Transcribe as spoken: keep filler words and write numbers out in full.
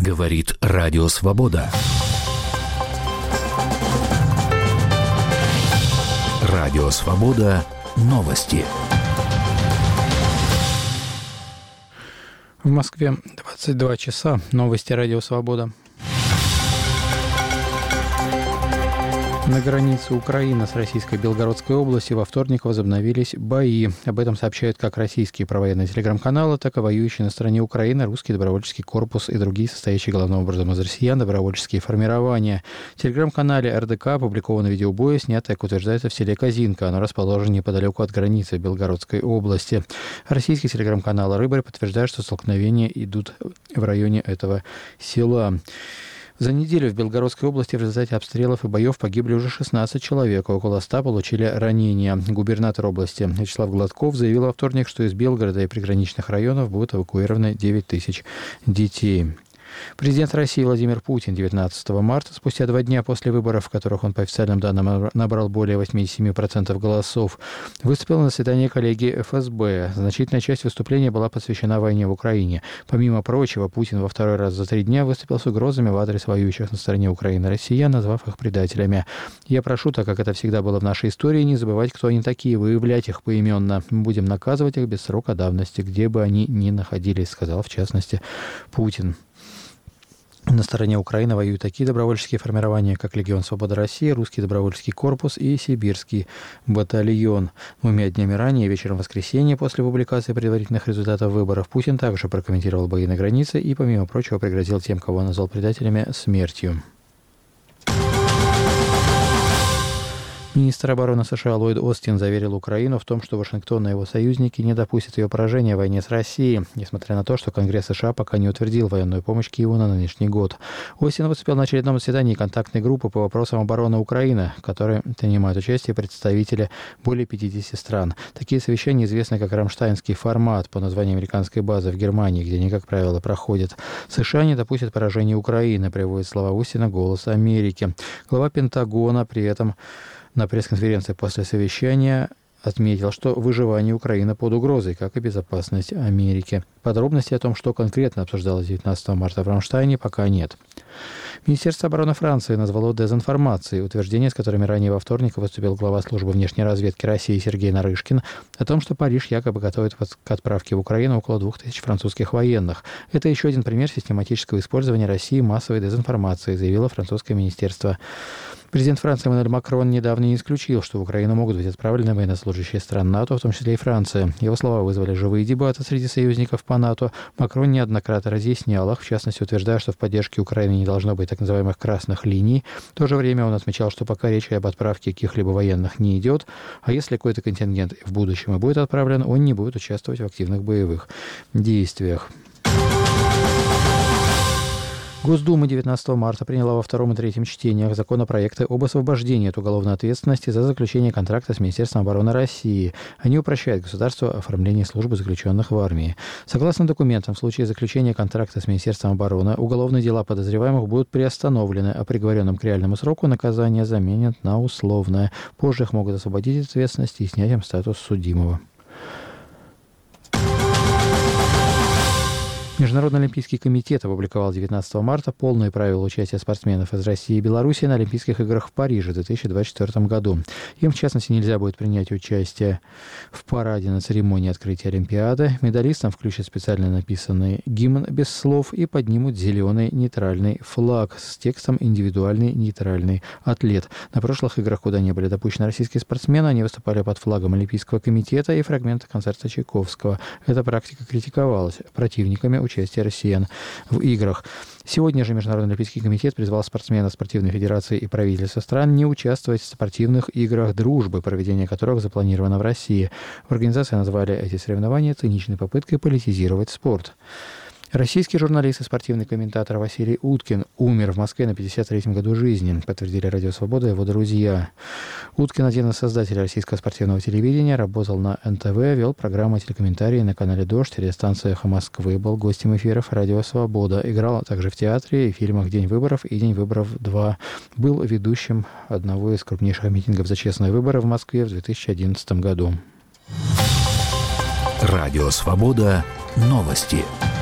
Говорит Радио Свобода. Радио Свобода. Новости. В Москве двадцать два часа. Новости Радио Свобода. На границе Украины с Российской Белгородской областью во вторник возобновились бои. Об этом сообщают как российские провоенные телеграм-каналы, так и воюющие на стороне Украины Русский добровольческий корпус и другие, состоящие главным образом из россиян, добровольческие формирования. В телеграм-канале эр дэ ка опубликовано видео боя, снятое, как утверждается, в селе Козинка. Оно расположено неподалеку от границы Белгородской области. Российский телеграм-канал «Рыбарь» подтверждает, что столкновения идут в районе этого села. За неделю в Белгородской области в результате обстрелов и боев погибли уже шестнадцать человек, а около ста получили ранения. Губернатор области Вячеслав Гладков заявил во вторник, что из Белгорода и приграничных районов будут эвакуированы девять тысяч детей. Президент России Владимир Путин девятнадцатого марта, спустя два дня после выборов, в которых он по официальным данным набрал более восемьдесят семь процентов голосов, выступил на заседании коллегии эф эс бэ. Значительная часть выступления была посвящена войне в Украине. Помимо прочего, Путин во второй раз за три дня выступил с угрозами в адрес воюющих на стороне Украины россиян, назвав их предателями. «Я прошу, так как это всегда было в нашей истории, не забывать, кто они такие, выявлять их поименно. Мы будем наказывать их без срока давности, где бы они ни находились», сказал в частности Путин. На стороне Украины воюют такие добровольческие формирования, как Легион Свободы России, Русский добровольческий корпус и Сибирский батальон. Двумя днями ранее, вечером воскресенья, после публикации предварительных результатов выборов, Путин также прокомментировал бои на границе и, помимо прочего, пригрозил тем, кого он назвал предателями, смертью. Министр обороны США Ллойд Остин заверил Украину в том, что Вашингтон и его союзники не допустят ее поражения в войне с Россией, несмотря на то, что Конгресс США пока не утвердил военную помощь Киеву на нынешний год. Остин выступил на очередном заседании контактной группы по вопросам обороны Украины, в которой принимают участие представители более пятидесяти стран. Такие совещания известны как рамштайнский формат по названию американской базы в Германии, где они, как правило, проходят. США не допустят поражения Украины, приводит слова Остина «Голос Америки». Глава Пентагона при этом на пресс-конференции после совещания отметил, что выживание Украины под угрозой, как и безопасность Америки. Подробностей о том, что конкретно обсуждалось девятнадцатого марта в Рамштайне, пока нет. Министерство обороны Франции назвало дезинформацией утверждения, с которыми ранее во вторник выступил глава службы внешней разведки России Сергей Нарышкин, о том, что Париж якобы готовит к отправке в Украину около двух тысяч французских военных. Это еще один пример систематического использования России массовой дезинформации, заявило французское министерство. Президент Франции Эммануэль Макрон недавно не исключил, что в Украину могут быть отправлены военнослужащие стран НАТО, в том числе и Франция. Его слова вызвали живые дебаты среди союзников по НАТО. Макрон неоднократно разъяснял их, в частности, утверждая, что в поддержке Украины не должно быть так называемых красных линий. В то же время он отмечал, что пока речь об отправке каких-либо военных не идет, а если какой-то контингент в будущем и будет отправлен, он не будет участвовать в активных боевых действиях. Госдума девятнадцатого марта приняла во втором и третьем чтениях законопроекты об освобождении от уголовной ответственности за заключение контракта с Министерством обороны России. Они упрощают государству оформление службы заключенных в армии. Согласно документам, в случае заключения контракта с Министерством обороны уголовные дела подозреваемых будут приостановлены, а приговоренным к реальному сроку наказание заменят на условное. Позже их могут освободить от ответственности и снять им статус судимого. Международный олимпийский комитет опубликовал девятнадцатого марта полные правила участия спортсменов из России и Беларуси на Олимпийских играх в Париже в две тысячи двадцать четвёртом году. Им, в частности, нельзя будет принять участие в параде на церемонии открытия Олимпиады. Медалистам включат специально написанный гимн без слов и поднимут зеленый нейтральный флаг с текстом «Индивидуальный нейтральный атлет». На прошлых играх, куда не были допущены российские спортсмены, они выступали под флагом Олимпийского комитета и фрагмента концерта Чайковского. Эта практика критиковалась противниками участия россиян в играх. Сегодня же Международный олимпийский комитет призвал спортсменов спортивной федерации и правительства стран не участвовать в спортивных играх дружбы, проведение которых запланировано в России. В организации назвали эти соревнования циничной попыткой политизировать спорт. Российский журналист и спортивный комментатор Василий Уткин умер в Москве на пятьдесят третьем году жизни, подтвердили Радио Свобода и его друзья. Уткин, один из создателей российского спортивного телевидения, работал на эн тэ вэ, вел программы телекомментарии на канале «Дождь», радиостанция «Эхо Москвы», был гостем эфиров Радио Свобода, играл также в театре и фильмах «День выборов» и «День выборов два». Был ведущим одного из крупнейших митингов за честные выборы в Москве в две тысячи одиннадцатом году. Радио Свобода. Новости.